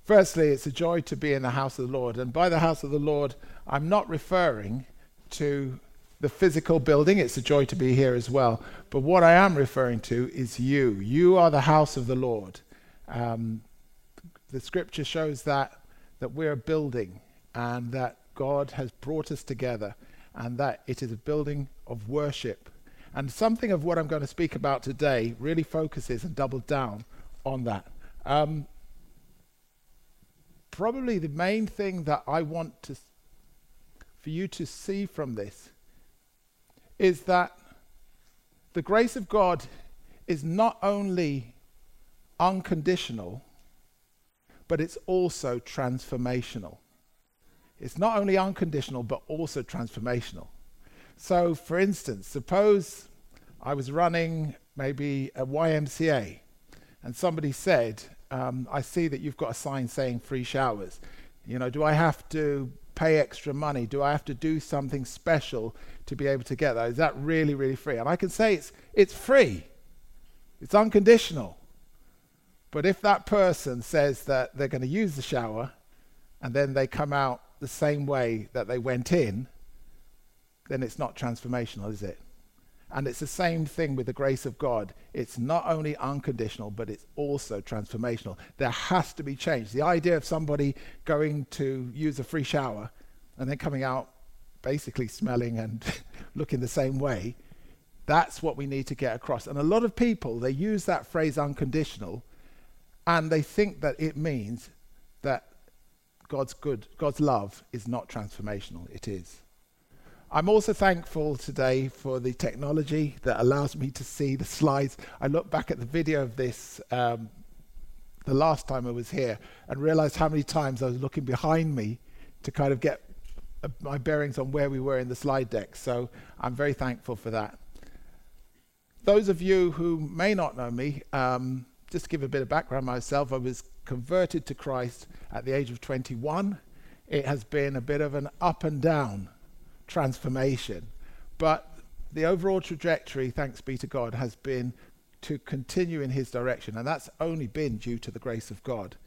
Firstly, it's a joy to be in the house of the Lord. And by the house of the Lord, I'm not referring to the physical building. It's a joy to be here as well. But what I am referring to is you. You are the house of the Lord. The scripture shows that we're a building and that God has brought us together and that it is a building of worship. And something of what I'm going to speak about today really focuses and doubles down on that. Probably the main thing that I want for you to see from this is that the grace of God is not only unconditional, but it's also transformational. It's not only unconditional, but also transformational. So, for instance, suppose I was running maybe a YMCA and somebody said, I see that you've got a sign saying free showers. Do I have to pay extra money? Do I have to do something special to be able to get that? Is that really, really free? And I can say it's free. It's unconditional. But if that person says that they're going to use the shower and then they come out the same way that they went in, then it's not transformational, is it? And it's the same thing with the grace of God. It's not only unconditional, but it's also transformational. There has to be change. The idea of somebody going to use a free shower and then coming out basically smelling and looking the same way, that's what we need to get across. And a lot of people, they use that phrase unconditional, and they think that it means that God's love is not transformational. It is. I'm also thankful today for the technology that allows me to see the slides. I look back at the video of this the last time I was here and realized how many times I was looking behind me to kind of get my bearings on where we were in the slide deck. So I'm very thankful for that. Those of you who may not know me, just to give a bit of background myself, I was converted to Christ at the age of 21. It has been a bit of an up and down transformation, but the overall trajectory, thanks be to God, has been to continue in his direction, and that's only been due to the grace of God.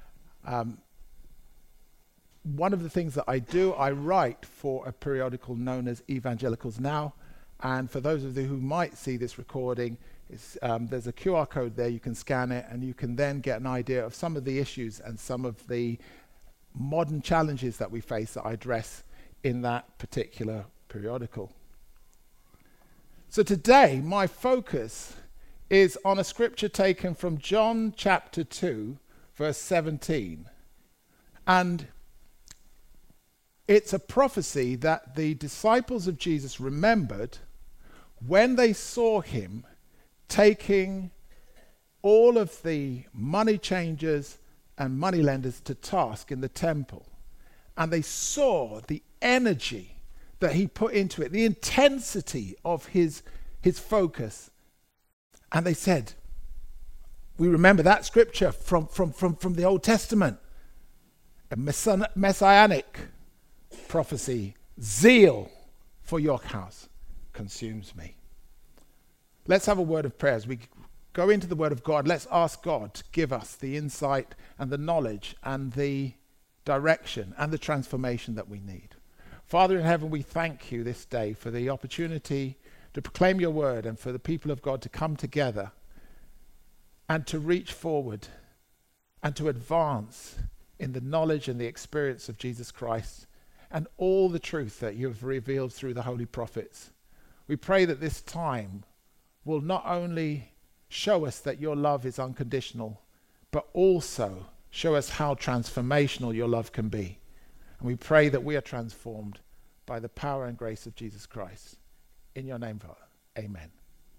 One of the things that I do, I write for a periodical known as Evangelicals Now, and for those of you who might see this recording, there's a QR code there. You can scan it and you can then get an idea of some of the issues and some of the modern challenges that we face that I address in that particular periodical. So today, my focus is on a scripture taken from John chapter 2, verse 17. And it's a prophecy that the disciples of Jesus remembered when they saw him taking all of the money changers and money lenders to task in the temple. And they saw the energy that he put into it, the intensity of his focus. And they said, we remember that scripture from the Old Testament, a messianic prophecy, zeal for your house consumes me. Let's have a word of prayer. As we go into the word of God, let's ask God to give us the insight and the knowledge and the direction and the transformation that we need. Father in heaven, we thank you this day for the opportunity to proclaim your word and for the people of God to come together and to reach forward and to advance in the knowledge and the experience of Jesus Christ and all the truth that you have revealed through the holy prophets. We pray that this time will not only show us that your love is unconditional, but also show us how transformational your love can be. And we pray that we are transformed by the power and grace of Jesus Christ. In your name, Father. Amen.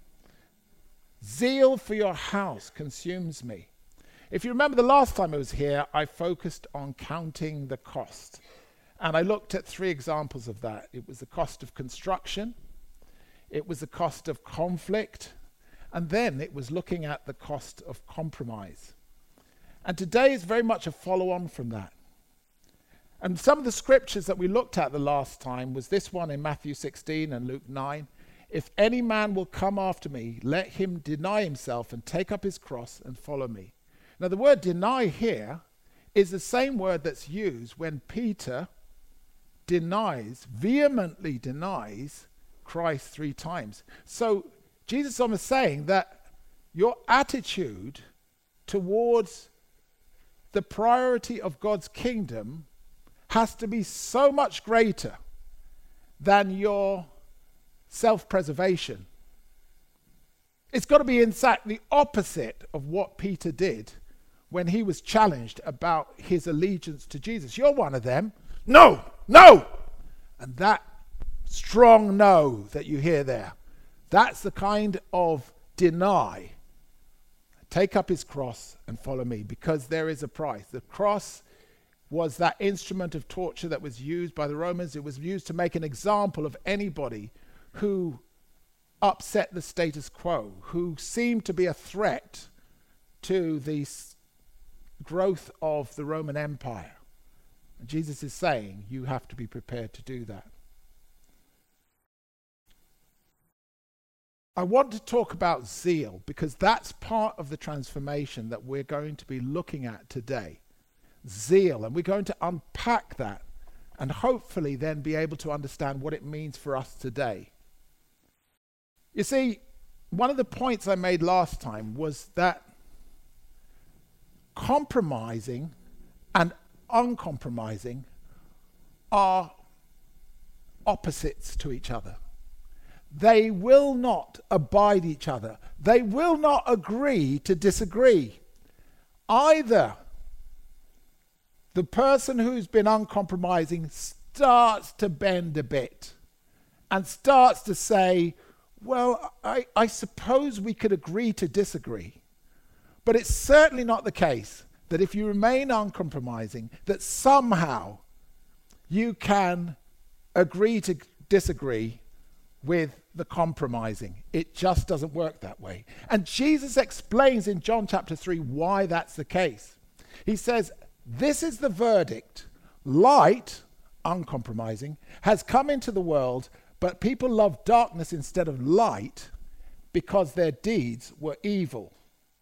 Zeal for your house consumes me. If you remember the last time I was here, I focused on counting the cost. And I looked at 3 examples of that. It was the cost of construction, it was the cost of conflict, and then it was looking at the cost of compromise. And today is very much a follow-on from that. And some of the scriptures that we looked at the last time was this one in Matthew 16 and Luke 9. If any man will come after me, let him deny himself and take up his cross and follow me. Now the word deny here is the same word that's used when Peter vehemently denies Christ 3 times. So Jesus is almost saying that your attitude towards the priority of God's kingdom has to be so much greater than your self-preservation. It's got to be in fact the opposite of what Peter did when he was challenged about his allegiance to Jesus. You're one of them. No, no! And that strong no that you hear there, that's the kind of deny. Take up his cross and follow me, because there is a price. The cross was that instrument of torture that was used by the Romans. It was used to make an example of anybody who upset the status quo, who seemed to be a threat to the growth of the Roman Empire. And Jesus is saying you have to be prepared to do that. I want to talk about zeal, because that's part of the transformation that we're going to be looking at today. Zeal, and we're going to unpack that and hopefully then be able to understand what it means for us today. You see, one of the points I made last time was that compromising and uncompromising are opposites to each other. They will not abide each other. They will not agree to disagree. Either the person who's been uncompromising starts to bend a bit and starts to say, well, I suppose we could agree to disagree. But it's certainly not the case that if you remain uncompromising, that somehow you can agree to disagree with the compromising. It just doesn't work that way. And Jesus explains in John chapter 3 why that's the case. He says, this is the verdict. Light, uncompromising, has come into the world, but people love darkness instead of light because their deeds were evil.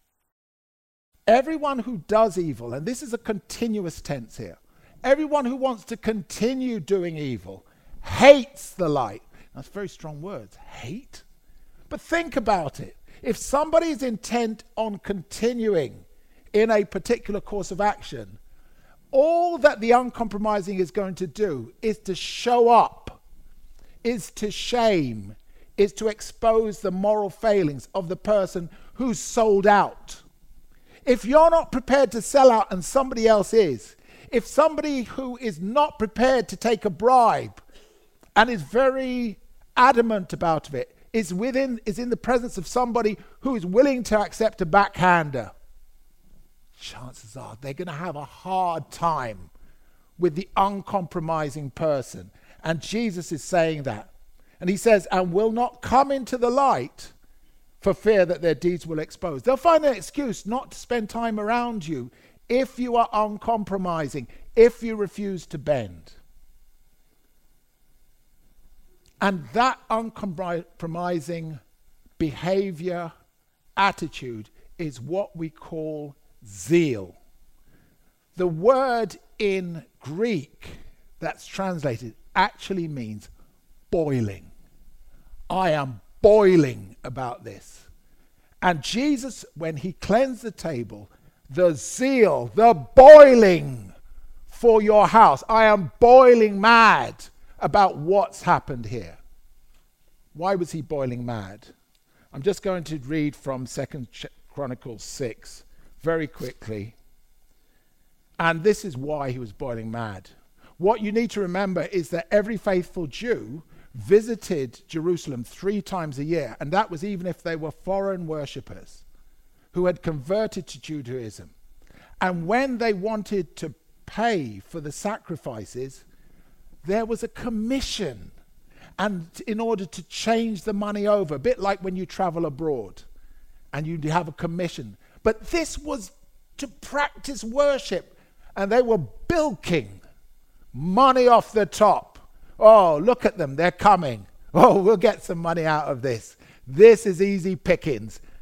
Everyone who does evil, and this is a continuous tense here, everyone who wants to continue doing evil hates the light. That's very strong words, hate. But think about it. If somebody is intent on continuing in a particular course of action, all that the uncompromising is going to do is to show up, is to shame, is to expose the moral failings of the person who's sold out. If you're not prepared to sell out and somebody else is, if somebody who is not prepared to take a bribe and is very adamant about it, is in the presence of somebody who is willing to accept a backhander, chances are they're going to have a hard time with the uncompromising person. And Jesus is saying that. And he says, and will not come into the light for fear that their deeds will expose. They'll find an excuse not to spend time around you if you are uncompromising, if you refuse to bend. And that uncompromising behavior, attitude, is what we call zeal. The word in Greek that's translated actually means boiling. I am boiling about this. And Jesus, when he cleansed the table, the zeal, the boiling for your house, I am boiling mad about what's happened here. Why was he boiling mad? I'm just going to read from 2 Chronicles 6 very quickly. And this is why he was boiling mad. What you need to remember is that every faithful Jew visited Jerusalem 3 times a year, and that was even if they were foreign worshippers who had converted to Judaism. And when they wanted to pay for the sacrifices, there was a commission, and in order to change the money over, a bit like when you travel abroad and you have a commission. But this was to practice worship, and they were bilking money off the top. Oh, look at them, they're coming. Oh, we'll get some money out of this. This is easy pickings.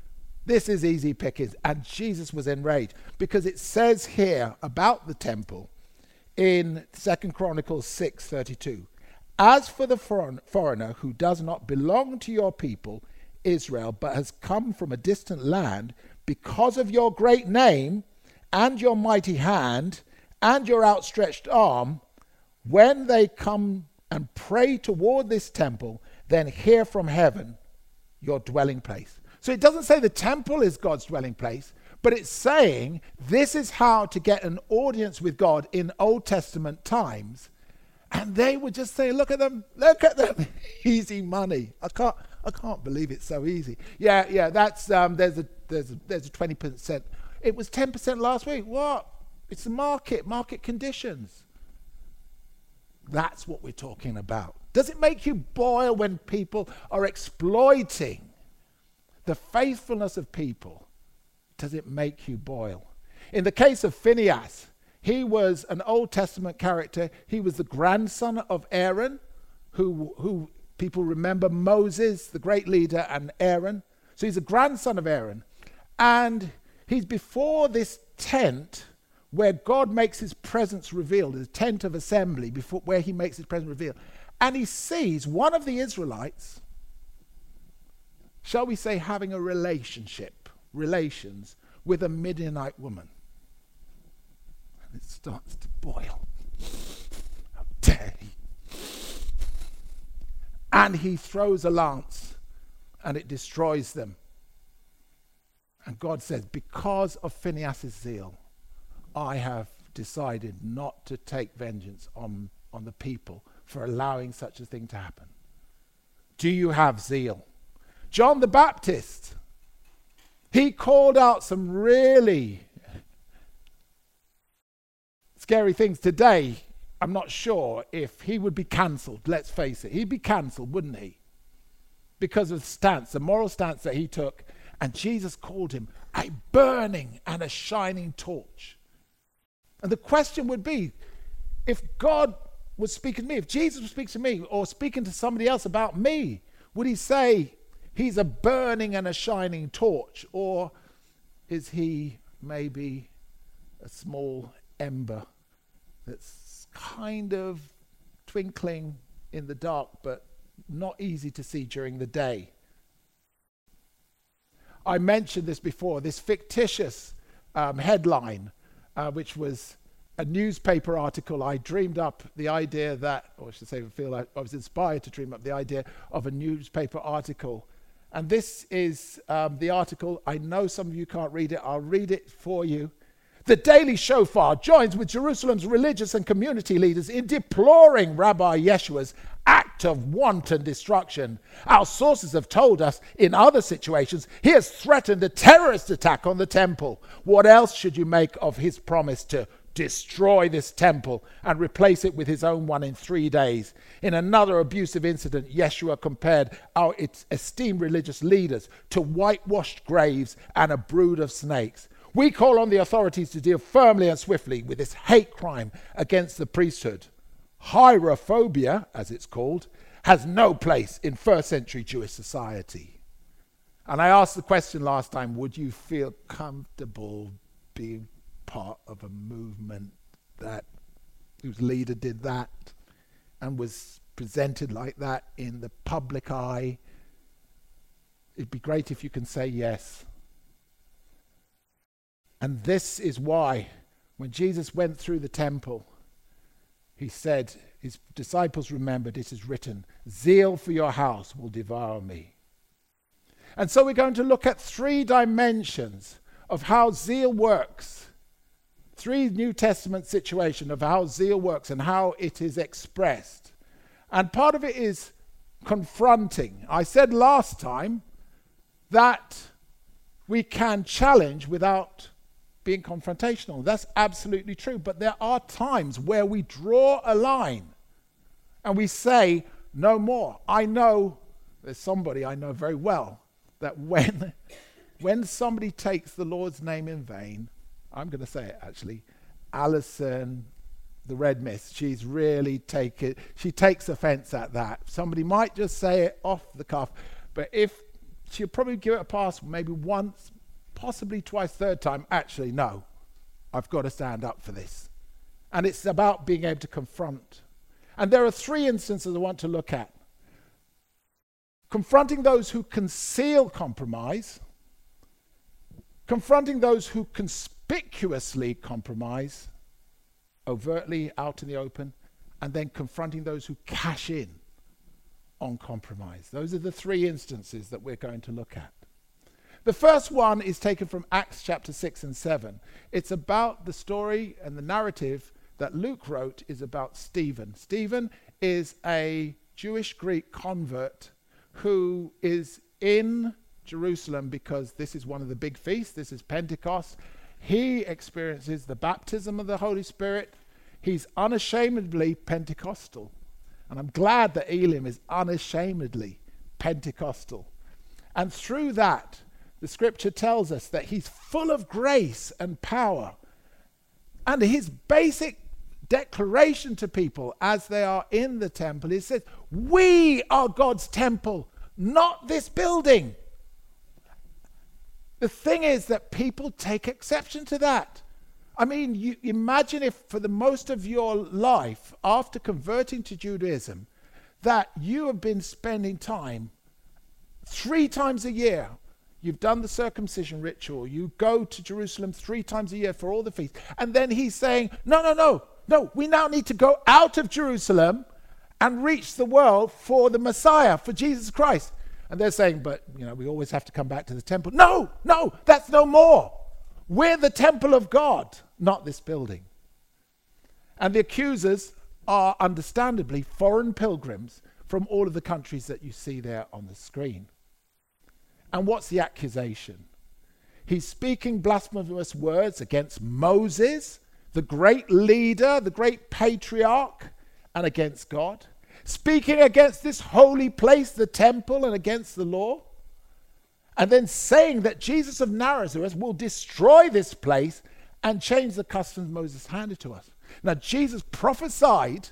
This is easy pickings. And Jesus was enraged because it says here about the temple in 2 Chronicles 6:32. As for the foreigner who does not belong to your people, Israel, but has come from a distant land, because of your great name and your mighty hand and your outstretched arm, when they come and pray toward this temple, then hear from heaven your dwelling place. So it doesn't say the temple is God's dwelling place, but it's saying this is how to get an audience with God in Old Testament times. And they would just say, look at them, easy money. I can't believe it's so easy. Yeah, that's there's a 20%. It was 10% last week. What? It's the market conditions. That's what we're talking about. Does it make you boil when people are exploiting the faithfulness of people? Does it make you boil? In the case of Phinehas, he was an Old Testament character. He was the grandson of Aaron, who people remember Moses, the great leader, and Aaron. So he's a grandson of Aaron. And he's before this tent where God makes his presence revealed, the tent of assembly, before where he makes his presence revealed. And he sees one of the Israelites, shall we say, having a relations with a Midianite woman. And it starts to boil. How dare he? And he throws a lance and it destroys them. And God says, because of Phinehas' zeal, I have decided not to take vengeance on the people for allowing such a thing to happen. Do you have zeal? John the Baptist, he called out some really scary things. Today, I'm not sure if he would be cancelled. Let's face it. He'd be cancelled, wouldn't he? Because of the stance, the moral stance that he took. And Jesus called him a burning and a shining torch. And the question would be, if God was speaking to me, if Jesus was speaking to me or speaking to somebody else about me, would he say he's a burning and a shining torch? Or is he maybe a small ember that's kind of twinkling in the dark but not easy to see during the day? I mentioned this before, this fictitious headline, which was a newspaper article. I dreamed up the idea that, or I should say, I was inspired to dream up the idea of a newspaper article. And this is the article. I know some of you can't read it. I'll read it for you. The Daily Shofar joins with Jerusalem's religious and community leaders in deploring Rabbi Yeshua's act of wanton destruction. Our sources have told us in other situations he has threatened a terrorist attack on the temple. What else should you make of his promise to destroy this temple and replace it with his own one in 3 days? In another abusive incident, Yeshua compared its esteemed religious leaders to whitewashed graves and a brood of snakes. We call on the authorities to deal firmly and swiftly with this hate crime against the priesthood. Hierophobia, as it's called, has no place in first century Jewish society. And I asked the question last time, would you feel comfortable being part of a movement whose leader did that and was presented like that in the public eye? It'd be great if you can say yes. And this is why when Jesus went through the temple, he said, his disciples remembered, it is written, zeal for your house will devour me. And so we're going to look at 3 dimensions of how zeal works. 3 New Testament situations of how zeal works and how it is expressed. And part of it is confronting. I said last time that we can challenge without being confrontational. That's absolutely true. But there are times where we draw a line and we say, no more. I know there's somebody I know very well that when somebody takes the Lord's name in vain, I'm going to say it actually, Alison, the Red Mist, she takes offense at that. Somebody might just say it off the cuff, but if she'll probably give it a pass maybe once, possibly twice, third time, actually, no, I've got to stand up for this. And it's about being able to confront. And there are three instances I want to look at. Confronting those who conceal compromise, confronting those who conspicuously compromise, overtly out in the open, and then confronting those who cash in on compromise. Those are the three instances that we're going to look at. The first one is taken from Acts chapter 6 and 7. It's about the story and the narrative that Luke wrote is about Stephen. Stephen is a Jewish Greek convert who is in Jerusalem because this is one of the big feasts. This is Pentecost. He experiences the baptism of the Holy Spirit. He's unashamedly Pentecostal. And I'm glad that Elim is unashamedly Pentecostal. And through that, the scripture tells us that he's full of grace and power. And his basic declaration to people as they are in the temple, he says, we are God's temple, not this building. The thing is that people take exception to that. I mean, you imagine if for the most of your life, after converting to Judaism, that you have been spending time 3 times a year. You've done the circumcision ritual. You go to Jerusalem 3 times a year for all the feasts. And then he's saying, no, we now need to go out of Jerusalem and reach the world for the Messiah, for Jesus Christ. And they're saying, but, we always have to come back to the temple. No, that's no more. We're the temple of God, not this building. And the accusers are understandably foreign pilgrims from all of the countries that you see there on the screen. And what's the accusation? He's speaking blasphemous words against Moses, the great leader, the great patriarch, and against God. Speaking against this holy place, the temple, and against the law. And then saying that Jesus of Nazareth will destroy this place and change the customs Moses handed to us. Now, Jesus prophesied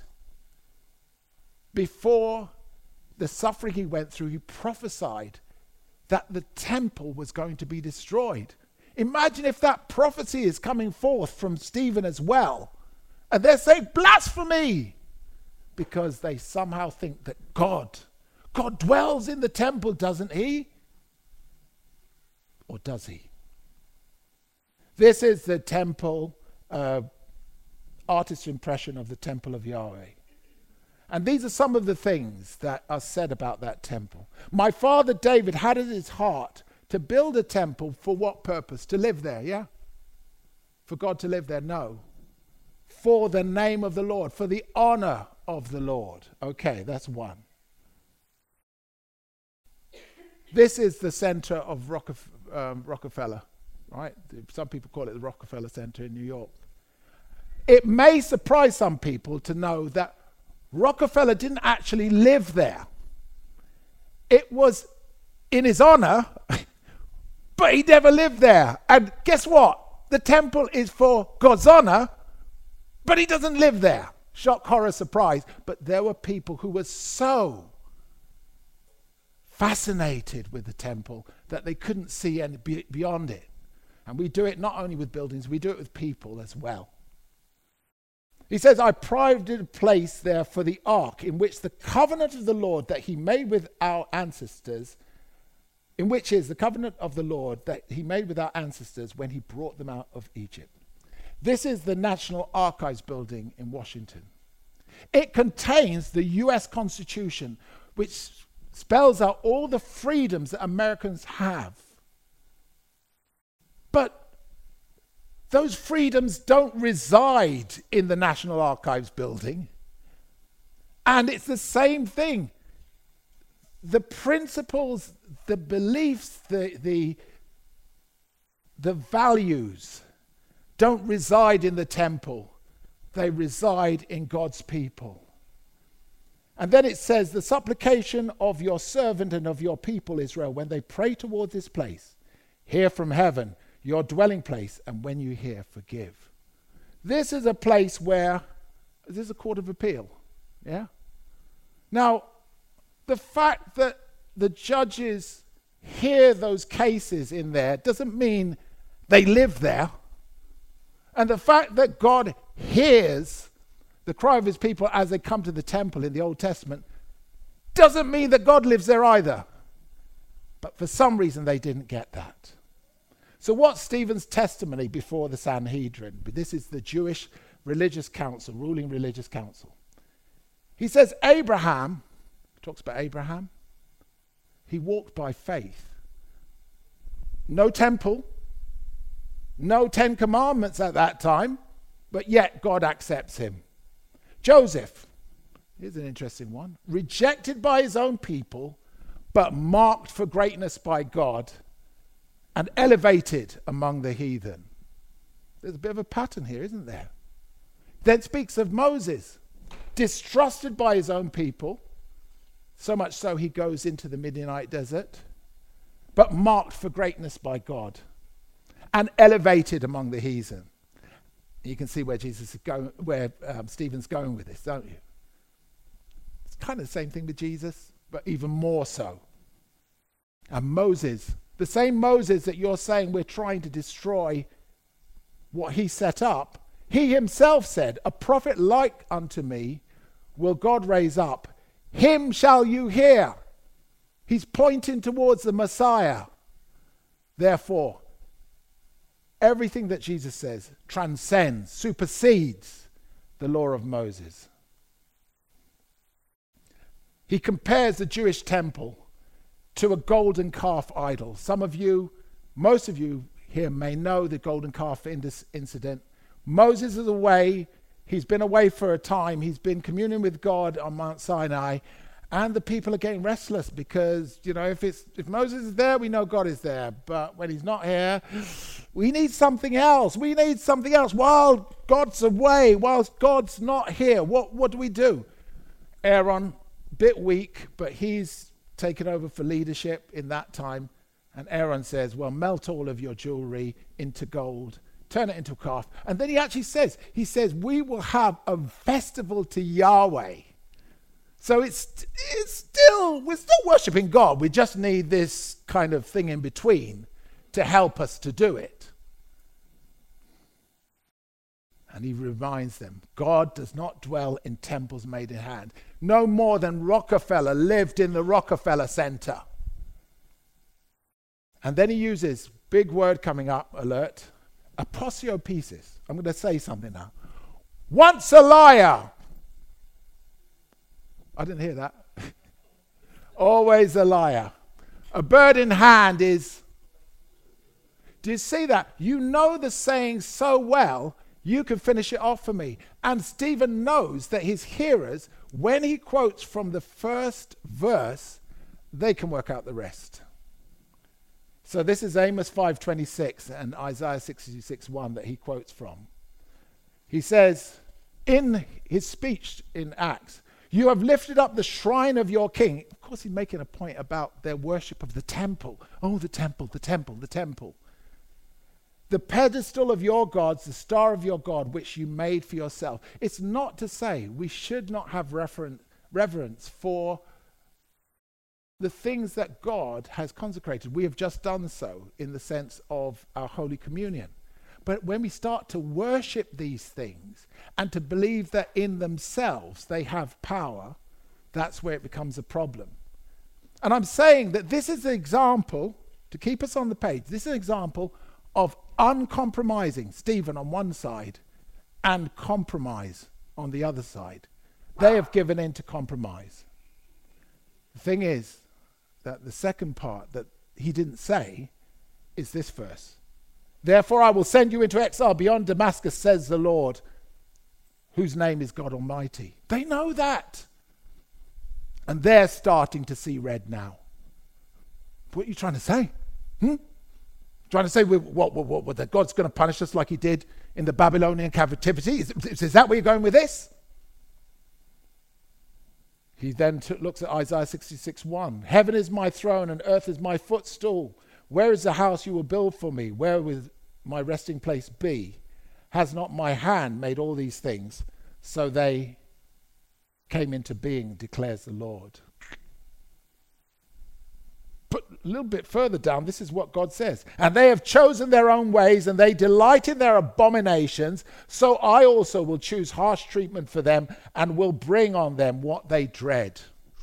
before the suffering he went through, he prophesied that the temple was going to be destroyed. Imagine if that prophecy is coming forth from Stephen as well. And they're saying blasphemy because they somehow think that God dwells in the temple, doesn't he? Or does he? This is the temple, artist's impression of the temple of Yahweh. And these are some of the things that are said about that temple. My father David had it in his heart to build a temple for what purpose? To live there, yeah? For God to live there? No. For the name of the Lord, for the honor of the Lord. Okay, that's one. This is the center of Rockefeller, right? Some people call it the Rockefeller Center in New York. It may surprise some people to know that Rockefeller didn't actually live there. It was in his honor, but he never lived there. And guess what? The temple is for God's honor, but he doesn't live there. Shock, horror, surprise. But there were people who were so fascinated with the temple that they couldn't see any beyond it. And we do it not only with buildings, we do it with people as well. He says, I provided a place there for the ark in which the covenant of the Lord that he made with our ancestors, in which is the covenant of the Lord that he made with our ancestors when he brought them out of Egypt. This is the National Archives building in Washington. It contains the U.S. Constitution, which spells out all the freedoms that Americans have. But those freedoms don't reside in the National Archives building. And it's the same thing. The principles, the beliefs, the values don't reside in the temple. They reside in God's people. And then it says, the supplication of your servant and of your people Israel, when they pray toward this place, hear from heaven, your dwelling place, and when you hear, forgive. This is a place where, this is a court of appeal, yeah? Now, the fact that the judges hear those cases in there doesn't mean they live there. And the fact that God hears the cry of his people as they come to the temple in the Old Testament doesn't mean that God lives there either. But for some reason they didn't get that. So what's Stephen's testimony before the Sanhedrin? This is the Jewish religious council, ruling religious council. He says Abraham, talks about Abraham, he walked by faith. No temple, no 10 commandments at that time, but yet God accepts him. Joseph, here's an interesting one, rejected by his own people, but marked for greatness by God and elevated among the heathen. There's a bit of a pattern here, isn't there? Then speaks of Moses, distrusted by his own people, so much so he goes into the Midianite desert, but marked for greatness by God and elevated among the heathen. You can see where Jesus is going, where Stephen's going with this, don't you? It's kind of the same thing with Jesus, but even more so. And Moses, the same Moses that you're saying we're trying to destroy what he set up, he himself said, a prophet like unto me will God raise up. Him shall you hear. He's pointing towards the Messiah. Therefore, everything that Jesus says transcends, supersedes the law of Moses. He compares the Jewish temple to a golden calf idol. Some of you, most of you here may know the golden calf incident. Moses is away. He's been away for a time. He's been communing with God on Mount Sinai. And the people are getting restless because, if Moses is there, we know God is there. But when he's not here, we need something else. We need something else. While God's away, whilst God's not here, what do we do? Aaron, bit weak, but he's taken over for leadership in that time. And Aaron says, well, melt all of your jewelry into gold, turn it into a calf. And then he actually says, we will have a festival to Yahweh. So we're still worshiping God. We just need this kind of thing in between to help us to do it. And he reminds them, God does not dwell in temples made in hand. No more than Rockefeller lived in the Rockefeller Center. And then he uses, big word coming up, alert, aposiopesis. I'm going to say something now. Once a liar. I didn't hear that. Always a liar. A bird in hand is... Do you see that? You know the saying so well, you can finish it off for me. And Stephen knows that his hearers, when he quotes from the first verse, they can work out the rest. So this is Amos 5:26 and Isaiah 66:1 that he quotes from. He says, in his speech in Acts, you have lifted up the shrine of your king. Of course, he's making a point about their worship of the temple. Oh, the temple, the temple, the temple. The pedestal of your gods, the star of your God, which you made for yourself. It's not to say we should not have reverence for the things that God has consecrated. We have just done so in the sense of our Holy Communion. But when we start to worship these things and to believe that in themselves they have power, that's where it becomes a problem. And I'm saying that this is an example, to keep us on the page, this is an example of uncompromising, Stephen on one side, and compromise on the other side. They have given in to compromise. The thing is that the second part that he didn't say is this verse. Therefore I will send you into exile beyond Damascus, says the Lord, whose name is God Almighty. They know that. And they're starting to see red now. What are you trying to say? Trying to say what that God's going to punish us like he did in the Babylonian captivity? Is that where you're going with this? He then looks at Isaiah 66:1. Heaven is my throne and earth is my footstool. Where is the house you will build for me? Where will my resting place be? Has not my hand made all these things? So they came into being, declares the Lord. But a little bit further down, this is what God says. And they have chosen their own ways, and they delight in their abominations. So I also will choose harsh treatment for them, and will bring on them what they dread.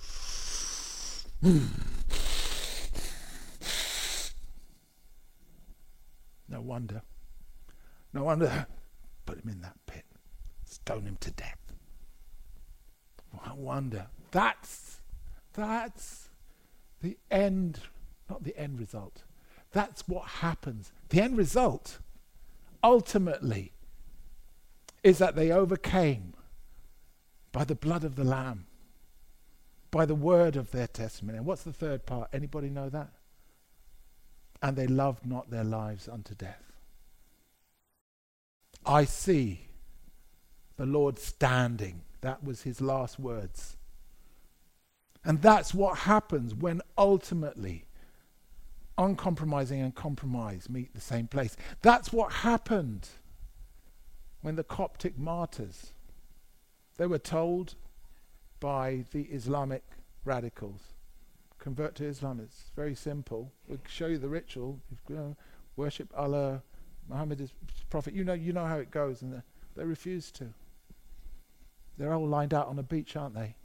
No wonder. No wonder. Put him in that pit. Stone him to death. No wonder. That's the end, not the end result. That's what happens. The end result, ultimately, is that they overcame by the blood of the Lamb, by the word of their testimony. And what's the third part? Anybody know that? And they loved not their lives unto death. I see the Lord standing. That was his last words. And that's what happens when ultimately uncompromising and compromise meet the same place. That's what happened when the Coptic martyrs, they were told by the Islamic radicals, convert to Islam. It's very simple. We'll show you the ritual. Worship Allah, Muhammad is prophet. You know how it goes. And they refused to. They're all lined out on a beach, aren't they?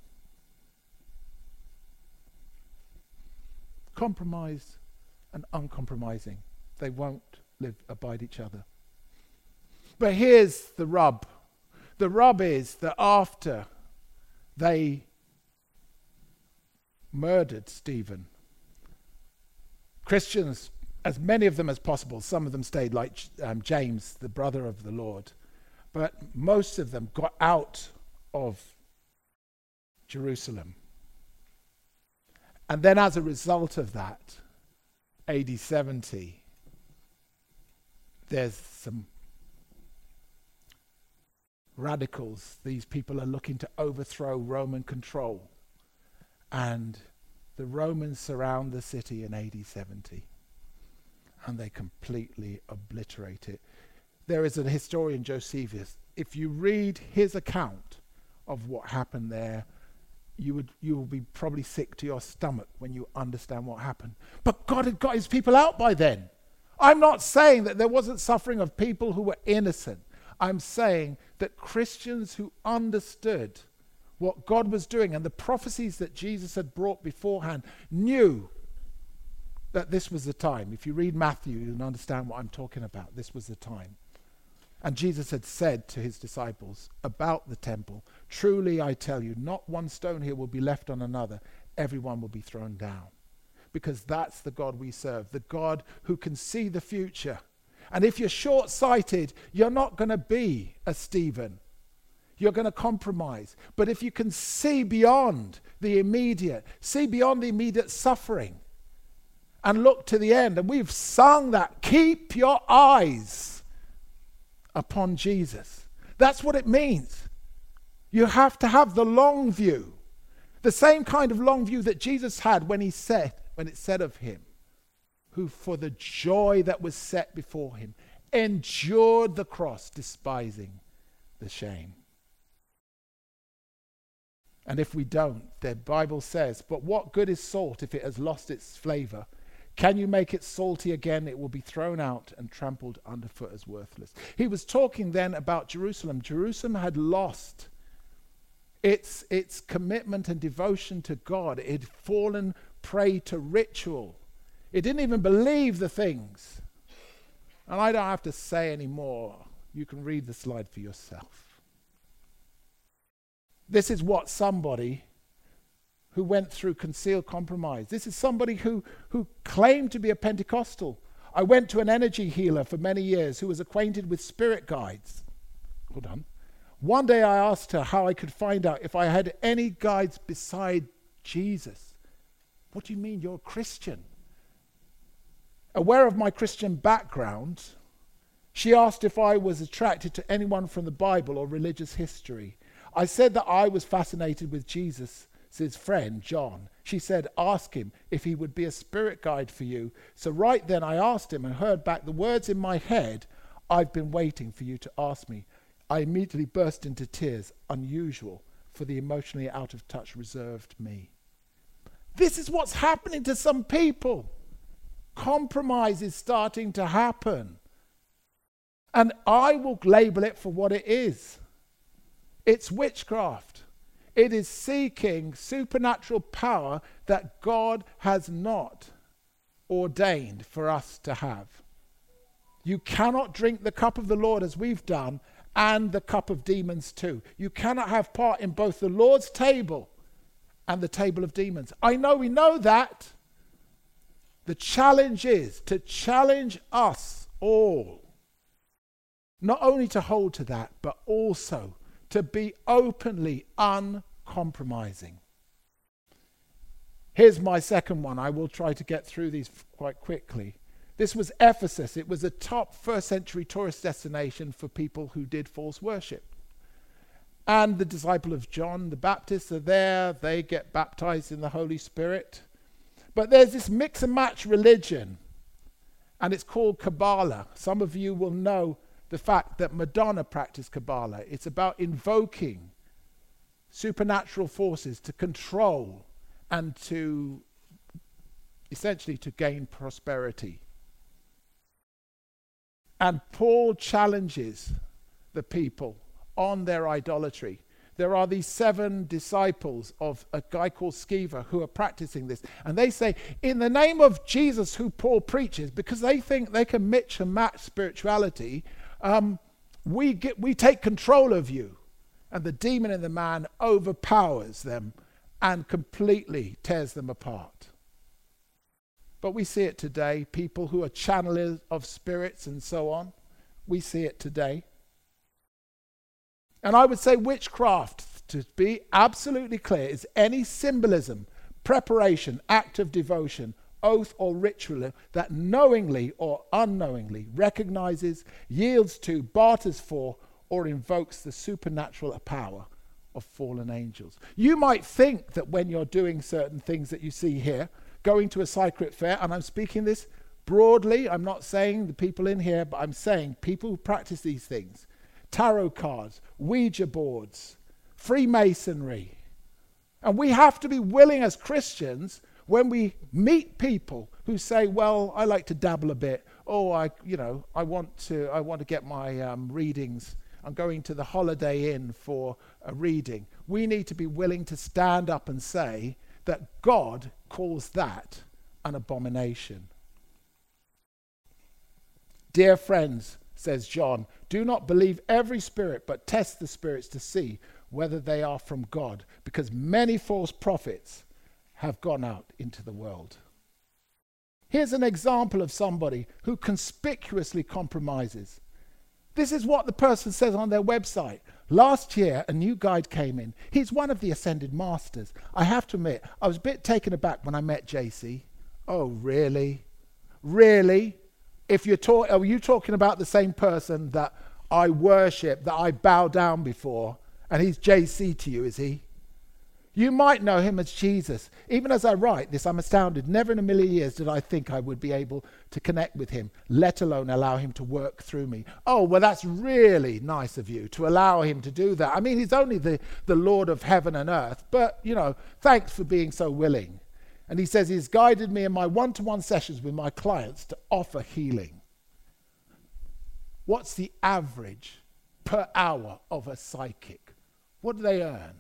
Compromised and uncompromising. They won't abide each other. But here's the rub. The rub is that after they murdered Stephen, Christians, as many of them as possible, some of them stayed like James, the brother of the Lord, but most of them got out of Jerusalem. And then as a result of that, AD 70, there's some radicals. These people are looking to overthrow Roman control. And the Romans surround the city in AD 70. And they completely obliterate it. There is a historian, Josephus. If you read his account of what happened there, you will be probably sick to your stomach when you understand what happened. But God had got his people out by then. I'm not saying that there wasn't suffering of people who were innocent. I'm saying that Christians who understood what God was doing and the prophecies that Jesus had brought beforehand knew that this was the time. If you read Matthew, you'll understand what I'm talking about. This was the time. And Jesus had said to his disciples about the temple, truly I tell you, not one stone here will be left on another. Everyone will be thrown down. Because that's the God we serve, the God who can see the future. And if you're short-sighted, you're not going to be a Stephen. You're going to compromise. But if you can see beyond the immediate suffering, and look to the end, and we've sung that, keep your eyes upon Jesus. That's what it means. You have to have the long view. The same kind of long view that Jesus had when it said of him, who for the joy that was set before him endured the cross, despising the shame. And if we don't, the Bible says, but what good is salt if it has lost its flavor? Can you make it salty again? It will be thrown out and trampled underfoot as worthless. He was talking then about Jerusalem. Jerusalem had lost its commitment and devotion to God. It had fallen prey to ritual. It didn't even believe the things. And I don't have to say any more. You can read the slide for yourself. This is what somebody who went through concealed compromise. This is somebody who claimed to be a Pentecostal. I went to an energy healer for many years who was acquainted with spirit guides. Hold on. One day I asked her how I could find out if I had any guides beside Jesus. What do you mean you're a Christian? Aware of my Christian background, she asked if I was attracted to anyone from the Bible or religious history. I said that I was fascinated with Jesus' friend, John. She said, ask him if he would be a spirit guide for you. So right then I asked him and heard back the words in my head, I've been waiting for you to ask me. I immediately burst into tears, unusual for the emotionally out of touch reserved me. This is what's happening to some people. Compromise is starting to happen. And I will label it for what it is. It's witchcraft. It is seeking supernatural power that God has not ordained for us to have. You cannot drink the cup of the Lord as we've done and the cup of demons too. You cannot have part in both the Lord's table and the table of demons. I know we know that. The challenge is to challenge us all, not only to hold to that, but also to be openly uncompromising. Here's my second one. I will try to get through these quite quickly. This was Ephesus. It was a top first century tourist destination for people who did false worship. And the disciple of John the Baptist are there. They get baptized in the Holy Spirit. But there's this mix and match religion, and it's called Kabbalah. Some of you will know the fact that Madonna practiced Kabbalah. It's about invoking supernatural forces to control and to essentially to gain prosperity. And Paul challenges the people on their idolatry. There are these 7 disciples of a guy called Sceva who are practicing this. And they say, in the name of Jesus who Paul preaches, because they think they can mix and match spirituality, we take control of you. And the demon in the man overpowers them and completely tears them apart. But we see it today. People who are channelers of spirits and so on. We see it today. And I would say witchcraft, to be absolutely clear, is any symbolism, preparation, act of devotion, oath or ritual that knowingly or unknowingly recognizes, yields to, barters for, or invokes the supernatural power of fallen angels. You might think that when you're doing certain things that you see here, going to a Cycrit fair, and I'm speaking this broadly, I'm not saying the people in here, but I'm saying people who practice these things, tarot cards, Ouija boards, Freemasonry. And we have to be willing as Christians, when we meet people who say, well, I like to dabble a bit, I want to get my readings. I'm going to the Holiday Inn for a reading. We need to be willing to stand up and say that God calls that an abomination. Dear friends, says John, do not believe every spirit, but test the spirits to see whether they are from God, because many false prophets have gone out into the world. Here's an example of somebody who conspicuously compromises. This is what the person says on their website. Last year, a new guide came in. He's one of the Ascended Masters. I have to admit, I was a bit taken aback when I met JC. Oh, really? Really? Are you talking about the same person that I worship, that I bow down before, and he's JC to you, is he? You might know him as Jesus. Even as I write this, I'm astounded. Never in a million years did I think I would be able to connect with him, let alone allow him to work through me. Oh, well, that's really nice of you to allow him to do that. I mean, he's only the Lord of heaven and earth, but, thanks for being so willing. And he says he's guided me in my one-to-one sessions with my clients to offer healing. What's the average per hour of a psychic? What do they earn?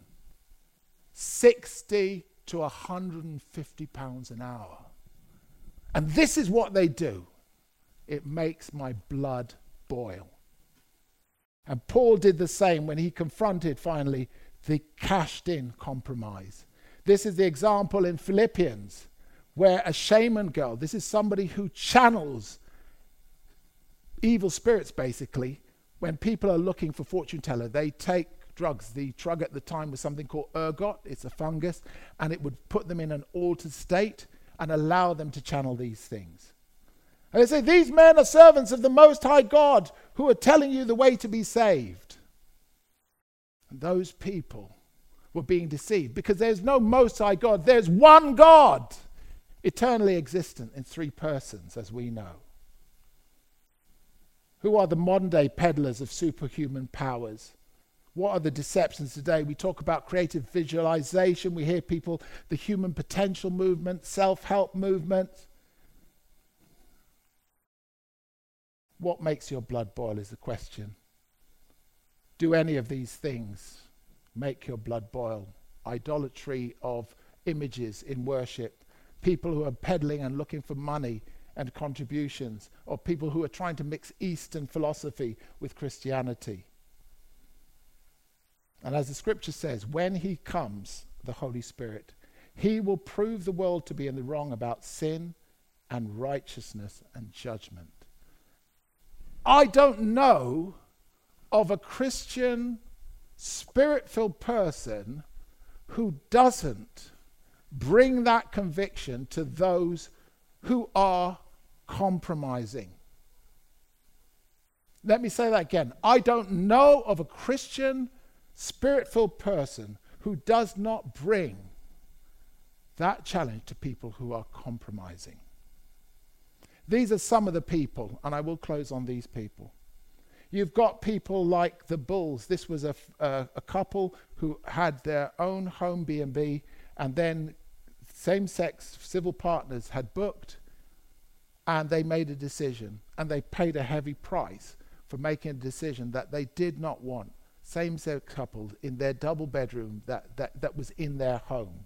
60 to 150 pounds an hour. And this is what they do. It makes my blood boil. And Paul did the same when he confronted finally the cashed-in compromise. This is the example in Philippians where a shaman girl, this is somebody who channels evil spirits basically. When people are looking for fortune teller, they take drugs. The drug at the time was something called ergot. It's a fungus, and it would put them in an altered state and allow them to channel these things. And they say, these men are servants of the Most High God who are telling you the way to be saved. And those people were being deceived because there's no Most High God. There's one God, eternally existent in 3 persons, as we know. Who are the modern day peddlers of superhuman powers? What are the deceptions today? We talk about creative visualization. We hear people, the human potential movement, self-help movement. What makes your blood boil is the question. Do any of these things make your blood boil? Idolatry of images in worship, people who are peddling and looking for money and contributions, or people who are trying to mix Eastern philosophy with Christianity. And as the scripture says, when he comes, the Holy Spirit, he will prove the world to be in the wrong about sin and righteousness and judgment. I don't know of a Christian, spirit-filled person who doesn't bring that conviction to those who are compromising. Let me say that again. I don't know of a Christian, spirit-filled person who does not bring that challenge to people who are compromising. These are some of the people, and I will close on these people. You've got people like the Bulls. This was a couple who had their own home B&B, and then same-sex civil partners had booked, and they made a decision, and they paid a heavy price for making a decision that they did not want same-sex couples in their double bedroom that was in their home.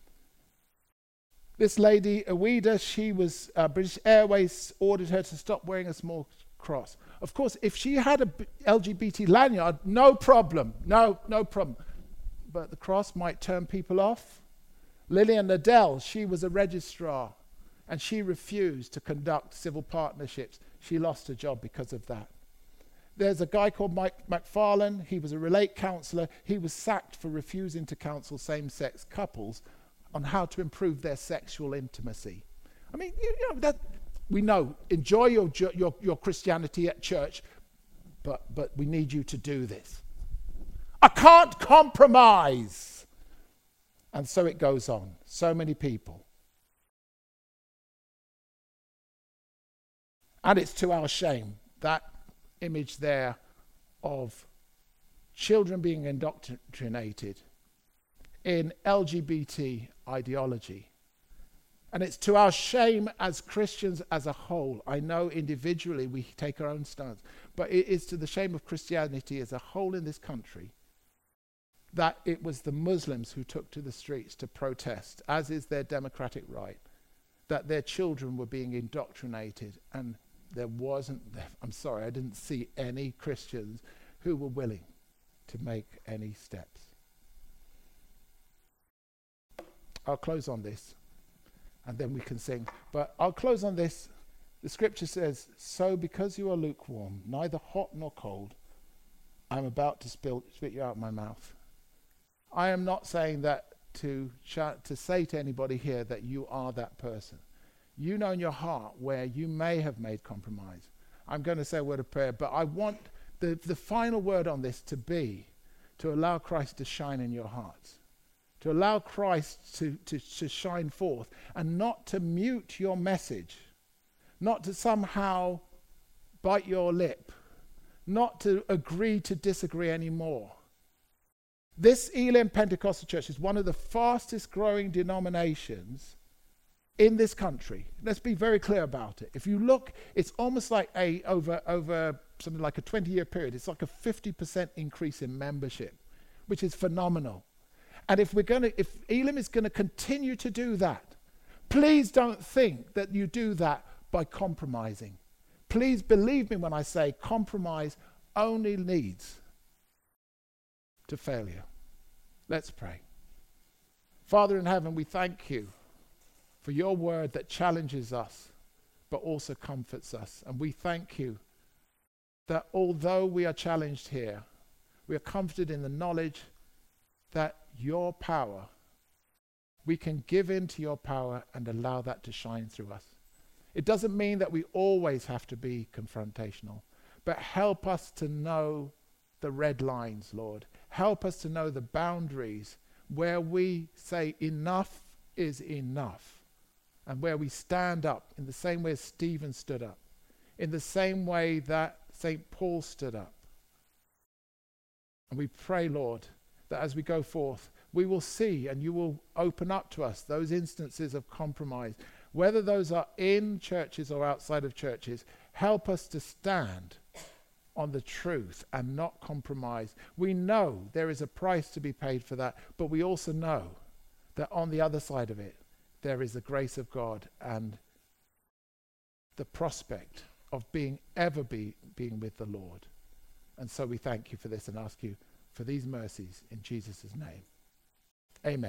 This lady, Awida, she was, British Airways ordered her to stop wearing a small cross. Of course, if she had a LGBT lanyard, no problem, no problem. But the cross might turn people off. Lillian Nadell, she was a registrar, and she refused to conduct civil partnerships. She lost her job because of that. There's a guy called Mike McFarlane. He was a relate counsellor. He was sacked for refusing to counsel same-sex couples on how to improve their sexual intimacy. I mean, you know that we know. Enjoy your Christianity at church, but we need you to do this. I can't compromise. And so it goes on. So many people. And it's to our shame, that image there of children being indoctrinated in LGBT ideology. And it's to our shame as Christians as a whole. I know individually we take our own stance, but it is to the shame of Christianity as a whole in this country that it was the Muslims who took to the streets to protest, as is their democratic right, that their children were being indoctrinated, and I'm sorry, I didn't see any Christians who were willing to make any steps. I'll close on this, and then we can sing. But I'll close on this. The scripture says, "So because you are lukewarm, neither hot nor cold, I'm about to spit you out of my mouth." I am not saying that to say to anybody here that you are that person. You know in your heart where you may have made compromise. I'm going to say a word of prayer, but I want the final word on this to be to allow Christ to shine in your hearts, to allow Christ to shine forth, and not to mute your message, not to somehow bite your lip, not to agree to disagree anymore. This Elim Pentecostal Church is one of the fastest growing denominations in this country. Let's be very clear about it. If you look, it's almost like over something like a 20-year period, it's like a 50% increase in membership, which is phenomenal. And if Elim is going to continue to do that, please don't think that you do that by compromising. Please believe me when I say compromise only leads to failure. Let's pray. Father in heaven, we thank you for your word that challenges us, but also comforts us. And we thank you that although we are challenged here, we are comforted in the knowledge that your power, we can give in to your power and allow that to shine through us. It doesn't mean that we always have to be confrontational, but help us to know the red lines, Lord. Help us to know the boundaries where we say enough is enough, and where we stand up in the same way as Stephen stood up, in the same way that St. Paul stood up, And we pray, Lord, that as we go forth, we will see and you will open up to us those instances of compromise, whether those are in churches or outside of churches. Help us to stand on the truth and not compromise. We know there is a price to be paid for that, but we also know that on the other side of it, there is the grace of God and the prospect of being with the Lord. And so we thank you for this and ask you for these mercies in Jesus' name. Amen.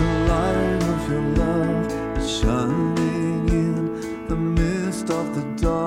Shining in the midst of the dark.